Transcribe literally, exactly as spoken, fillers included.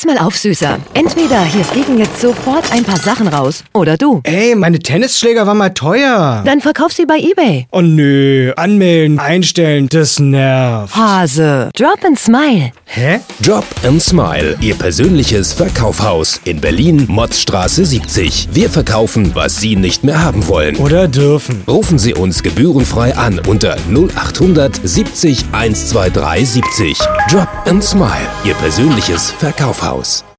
Pass mal auf, Süßer. Entweder hier fliegen jetzt sofort ein paar Sachen raus oder du. Ey, meine Tennisschläger waren mal teuer. Dann verkauf sie bei eBay. Oh nö, anmelden, einstellen, das nervt. Hase, Drop and Smile. Hä? Drop and Smile, Ihr persönliches Verkaufshaus in Berlin, Motzstraße siebzig. Wir verkaufen, was Sie nicht mehr haben wollen. Oder dürfen. Rufen Sie uns gebührenfrei an unter null acht hundert siebzig hundertzweiundzwanzig siebzig. Drop and Smile, Ihr persönliches Verkaufshaus.